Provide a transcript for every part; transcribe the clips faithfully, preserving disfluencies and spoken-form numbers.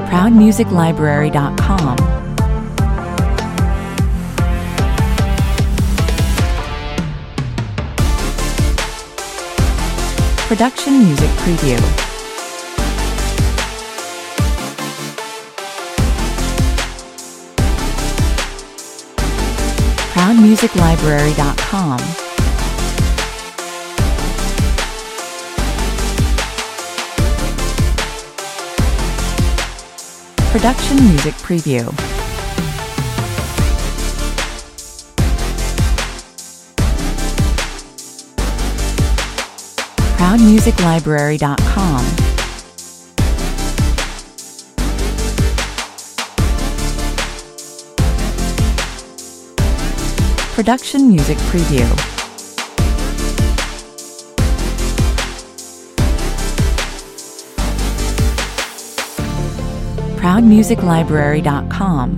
proud music library dot com. Production Music Preview. proud music library dot com. Production Music Preview. proud music library dot com. Production Music Preview. proud music library dot com.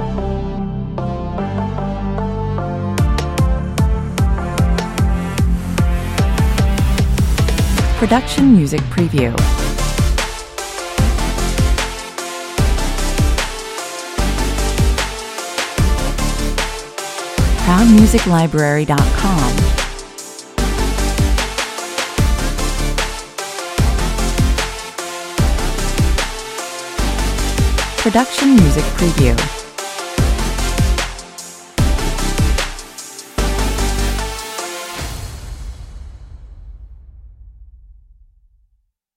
Production Music Preview. proud music library dot com. Production Music Preview.